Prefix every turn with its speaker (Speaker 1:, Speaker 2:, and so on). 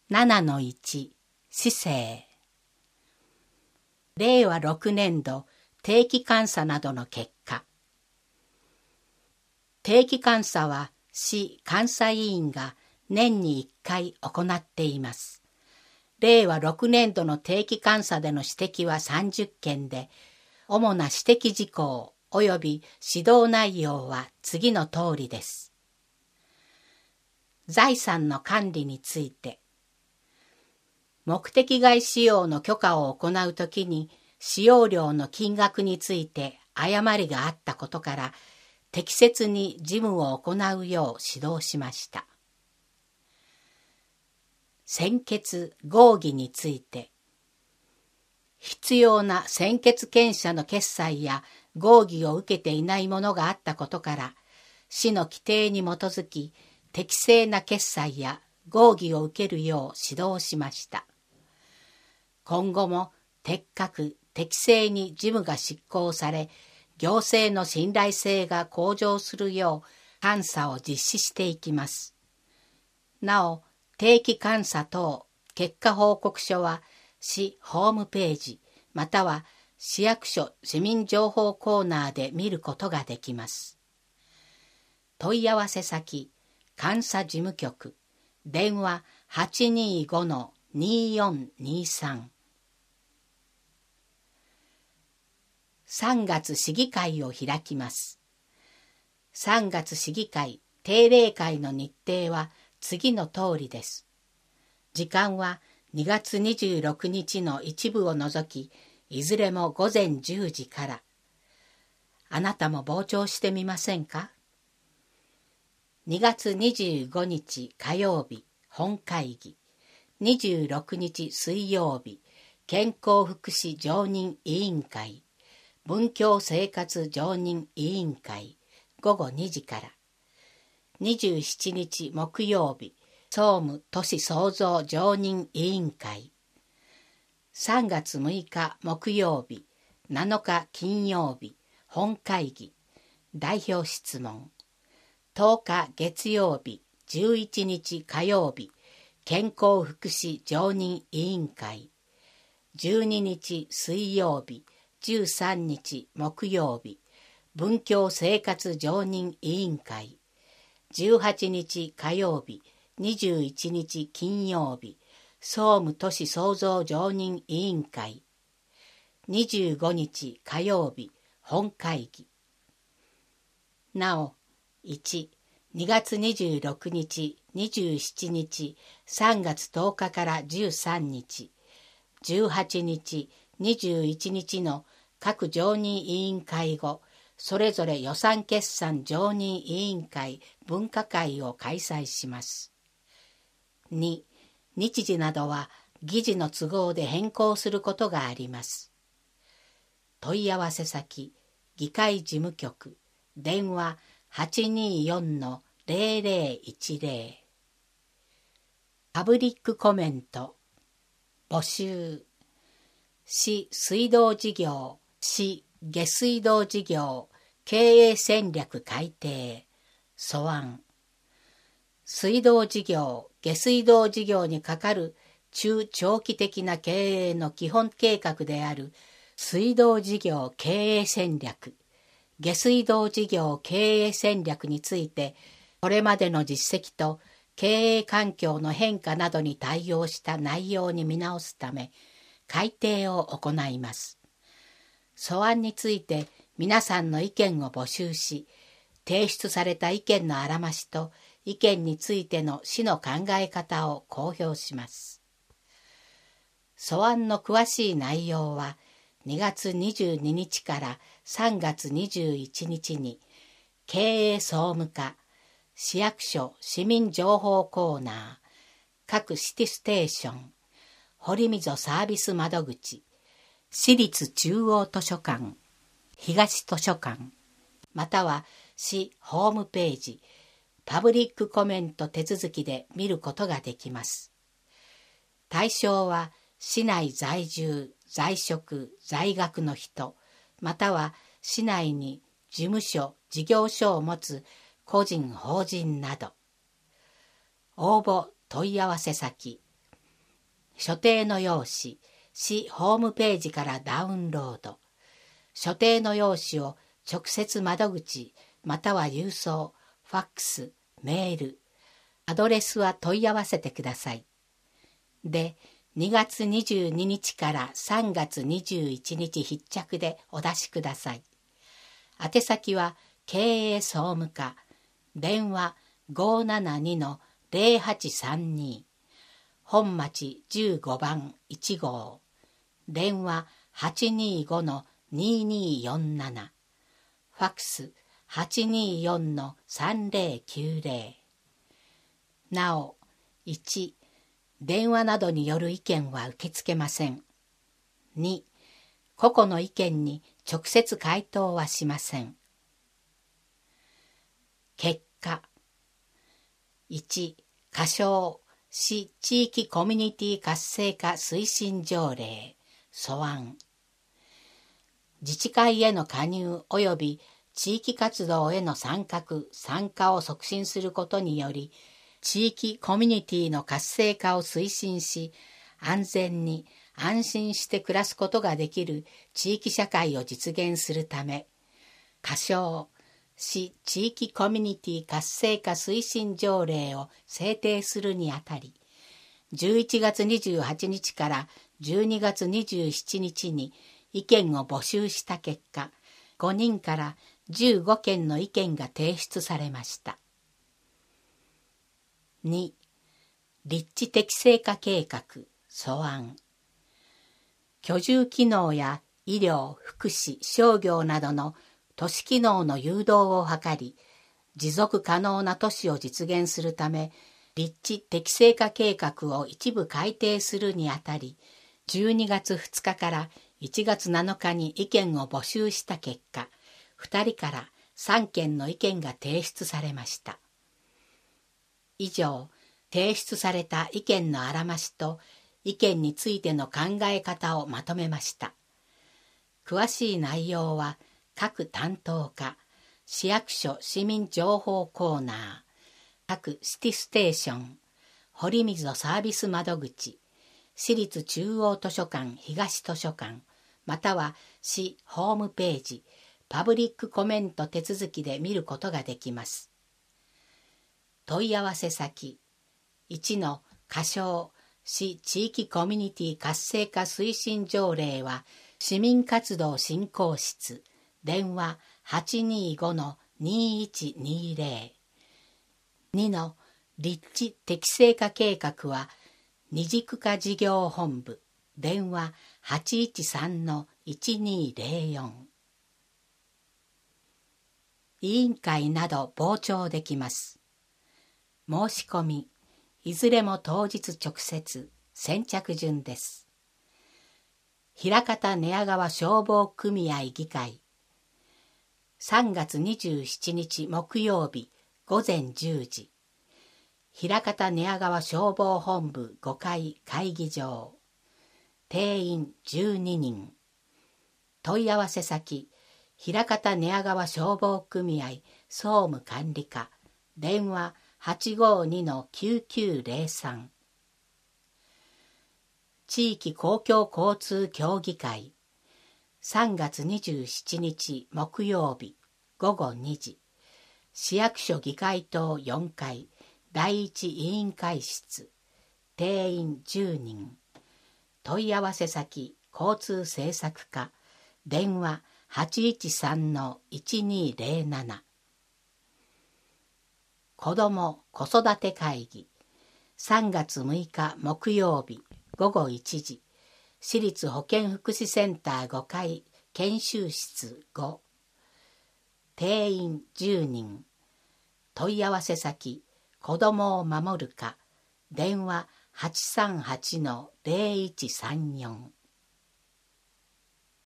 Speaker 1: 7-1 市政。令和6年度定期監査などの結果。定期監査は市監査委員が年に1回行っています。令和6年度の定期監査での指摘は30件で、主な指摘事項及び指導内容は次の通りです。財産の管理について、目的外使用の許可を行うときに使用料の金額について誤りがあったことから、適切に事務を行うよう指導しました。専決合議について、必要な専決権者の決裁や合議を受けていないものがあったことから、市の規定に基づき適正な決裁や合議を受けるよう指導しました。今後も適格適正に事務が執行され、行政の信頼性が向上するよう監査を実施していきます。なお、定期監査等結果報告書は市ホームページまたは市役所市民情報コーナーで見ることができます。問い合わせ先、監査事務局、電話 825-2423。3月市議会を開きます。3月市議会定例会の日程は次の通りです。時間は2月26日の一部を除き、いずれも午前10時から。あなたも傍聴してみませんか？ 2 月25日火曜日本会議、26日水曜日健康福祉常任委員会、文教生活常任委員会午後2時から。27日木曜日総務都市創造常任委員会。3月6日木曜日7日金曜日本会議、代表質問。10日月曜日11日火曜日健康福祉常任委員会。12日水曜日13日木曜日文教生活常任委員会。18日火曜日21日金曜日総務都市創造常任委員会。25日火曜日本会議。なお、1、2月26日、27日、3月10日から13日、18日、21日の各常任委員会後、それぞれ予算決算常任委員会分科会を開催します。2、日時などは議事の都合で変更することがあります。問い合わせ先、議会事務局、電話 824-0010。パブリックコメント、募集。市水道事業、市下水道事業経営戦略改定素案。水道事業、下水道事業にかかる中長期的な経営の基本計画である水道事業経営戦略、下水道事業経営戦略について、これまでの実績と経営環境の変化などに対応した内容に見直すため、改定を行います。素案について皆さんの意見を募集し、提出された意見のあらましと意見についての市の考え方を公表します。素案の詳しい内容は2月22日から3月21日に経営総務課、市役所市民情報コーナー、各シティステーション、堀溝サービス窓口、市立中央図書館、東図書館、または市ホームページ、パブリックコメント手続きで見ることができます。対象は市内在住、在職、在学の人、または市内に事務所、事業所を持つ個人、法人など。応募問い合わせ先、 所定の用紙、市ホームページからダウンロード。所定の用紙を直接窓口または郵送、ファックス、メール、アドレスは問い合わせてください。で、2月22日から3月21日必着でお出しください。宛先は経営総務課、電話 572-0832、本町15番1号、電話 825-2247、ファックス 824-3090。なお、1、電話などによる意見は受け付けません。2、個々の意見に直接回答はしません。結果、1、仮称市地域コミュニティ活性化推進条例素案。自治会への加入及び地域活動への参加を促進することにより、地域コミュニティの活性化を推進し、安全に安心して暮らすことができる地域社会を実現するため、仮称市地域コミュニティ活性化推進条例を制定するにあたり、11月28日から12月27日に意見を募集した結果、5人から15件の意見が提出されました。2、立地適正化計画素案。居住機能や医療、福祉、商業などの都市機能の誘導を図り、持続可能な都市を実現するため、立地適正化計画を一部改定するにあたり、12月2日から1月7日に意見を募集した結果、2人から3件の意見が提出されました。以上、提出された意見のあらましと意見についての考え方をまとめました。詳しい内容は各担当課、市役所市民情報コーナー、各シティステーション、堀溝サービス窓口、市立中央図書館東図書館、または市ホームページ、パブリックコメント手続きで見ることができます。問い合わせ先、1の仮称市地域コミュニティ活性化推進条例は市民活動振興室、電話 825-2120。2の立地適正化計画は二軸化事業本部、電話 813-1204。委員会など傍聴できます。申し込み、いずれも当日直接、先着順です。枚方寝屋川消防組合議会、3月27日木曜日午前10時、枚方寝屋川消防本部5階会議場、定員12人、問い合わせ先、枚方寝屋川消防組合総務管理課、電話 852-9903。地域公共交通協議会、3月27日木曜日午後2時、市役所議会棟4階第一委員会室、定員10人、問い合わせ先、交通政策課、電話 813-1207。子ども子育て会議、3月6日木曜日午後1時、市立保健福祉センター5階研修室5、定員10人、問い合わせ先、子どもを守る課、電話 838-0134。